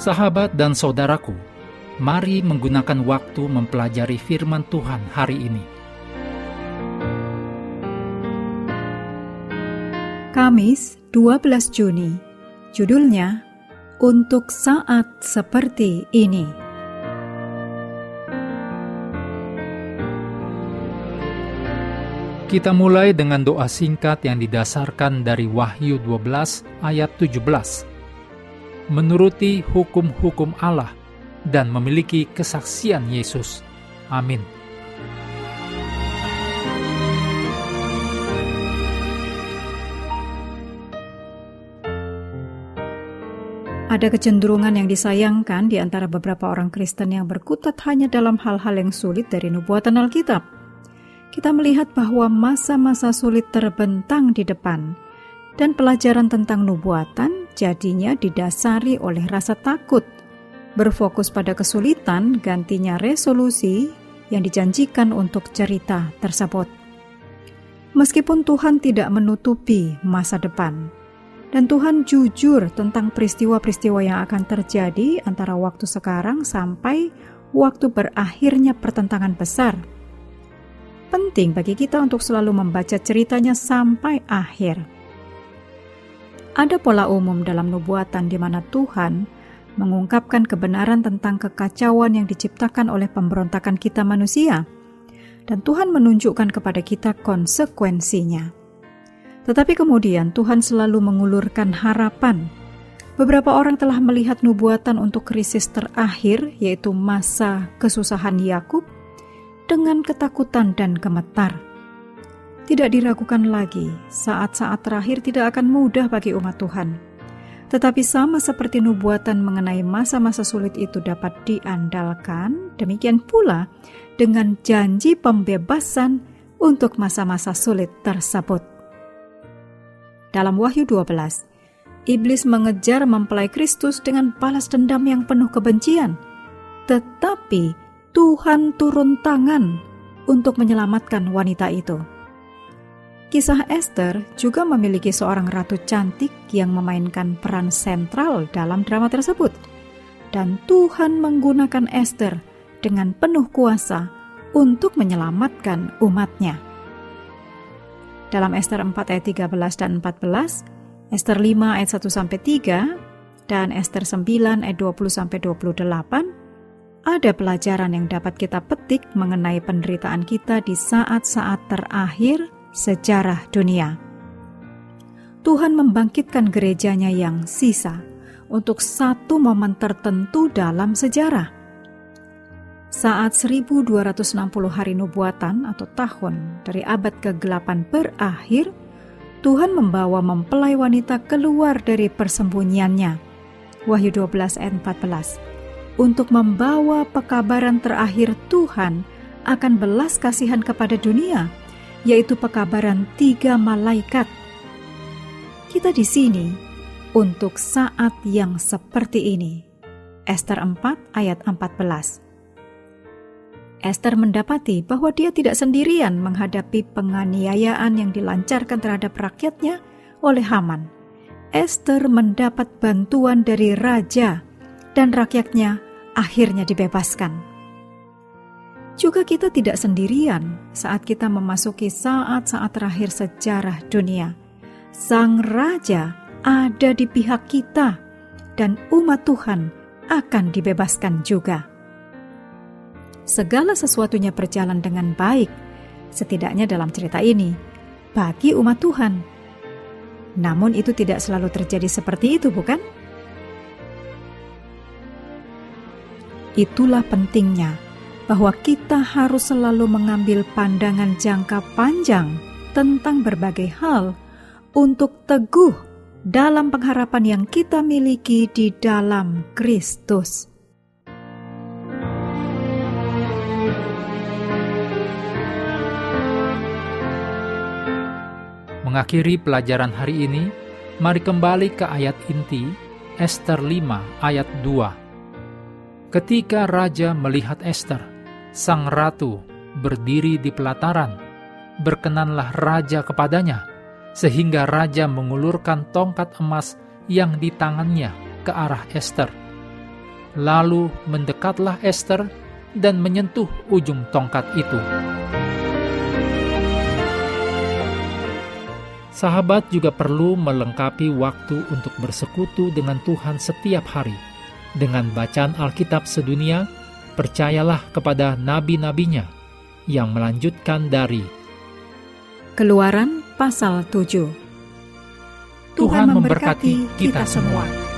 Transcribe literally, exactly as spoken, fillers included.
Sahabat dan saudaraku, mari menggunakan waktu mempelajari firman Tuhan hari ini. Kamis, dua belas Juni. Judulnya, Untuk Saat Seperti Ini. Kita mulai dengan doa singkat yang didasarkan dari Wahyu dua belas ayat tujuh belas. Menuruti hukum-hukum Allah dan memiliki kesaksian Yesus. Amin. Ada kecenderungan yang disayangkan di antara beberapa orang Kristen yang berkutat hanya dalam hal-hal yang sulit dari nubuatan Alkitab. Kita melihat bahwa masa-masa sulit terbentang di depan, dan pelajaran tentang nubuatan jadinya didasari oleh rasa takut. Berfokus pada kesulitan gantinya resolusi yang dijanjikan untuk cerita tersebut. Meskipun Tuhan tidak menutupi masa depan, dan Tuhan jujur tentang peristiwa-peristiwa yang akan terjadi antara waktu sekarang sampai waktu berakhirnya pertentangan besar. Penting bagi kita untuk selalu membaca ceritanya sampai akhir. Ada pola umum dalam nubuatan di mana Tuhan mengungkapkan kebenaran tentang kekacauan yang diciptakan oleh pemberontakan kita manusia, dan Tuhan menunjukkan kepada kita konsekuensinya. Tetapi kemudian Tuhan selalu mengulurkan harapan. Beberapa orang telah melihat nubuatan untuk krisis terakhir, yaitu masa kesusahan Yakub, dengan ketakutan dan gemetar. Tidak diragukan lagi, saat-saat terakhir tidak akan mudah bagi umat Tuhan. Tetapi sama seperti nubuatan mengenai masa-masa sulit itu dapat diandalkan, demikian pula dengan janji pembebasan untuk masa-masa sulit tersebut. Dalam Wahyu dua belas, iblis mengejar mempelai Kristus dengan balas dendam yang penuh kebencian. Tetapi Tuhan turun tangan untuk menyelamatkan wanita itu. Kisah Esther juga memiliki seorang ratu cantik yang memainkan peran sentral dalam drama tersebut. Dan Tuhan menggunakan Esther dengan penuh kuasa untuk menyelamatkan umatnya. Dalam Esther empat ayat tiga belas dan empat belas, Esther lima ayat satu sampai tiga, dan Esther sembilan ayat dua puluh sampai dua puluh delapan, ada pelajaran yang dapat kita petik mengenai penderitaan kita di saat-saat terakhir sejarah dunia. Tuhan membangkitkan gerejanya yang sisa untuk satu momen tertentu dalam sejarah. Saat seribu dua ratus enam puluh hari nubuatan atau tahun dari abad kegelapan berakhir, Tuhan membawa mempelai wanita keluar dari persembunyiannya. Wahyu dua belas ayat empat belas. Untuk membawa pekabaran terakhir Tuhan akan belas kasihan kepada dunia, yaitu pekabaran tiga malaikat. Kita di sini untuk saat yang seperti ini. Esther empat ayat empat belas. Esther mendapati bahwa dia tidak sendirian menghadapi penganiayaan yang dilancarkan terhadap rakyatnya oleh Haman. Esther mendapat bantuan dari raja dan rakyatnya akhirnya dibebaskan. Juga kita tidak sendirian saat kita memasuki saat-saat terakhir sejarah dunia. Sang Raja ada di pihak kita dan umat Tuhan akan dibebaskan juga. Segala sesuatunya berjalan dengan baik, setidaknya dalam cerita ini, bagi umat Tuhan. Namun itu tidak selalu terjadi seperti itu, bukan? Itulah pentingnya bahwa kita harus selalu mengambil pandangan jangka panjang tentang berbagai hal untuk teguh dalam pengharapan yang kita miliki di dalam Kristus. Mengakhiri pelajaran hari ini, mari kembali ke ayat inti Esther lima ayat dua. Ketika raja melihat Esther, sang ratu, berdiri di pelataran, berkenanlah raja kepadanya, sehingga raja mengulurkan tongkat emas yang di tangannya ke arah Esther. Lalu mendekatlah Ester dan menyentuh ujung tongkat itu. Sahabat juga perlu melengkapi waktu untuk bersekutu dengan Tuhan setiap hari. Dengan bacaan Alkitab sedunia, percayalah kepada nabi-nabinya yang melanjutkan dari Keluaran pasal tujuh. Tuhan memberkati kita semua.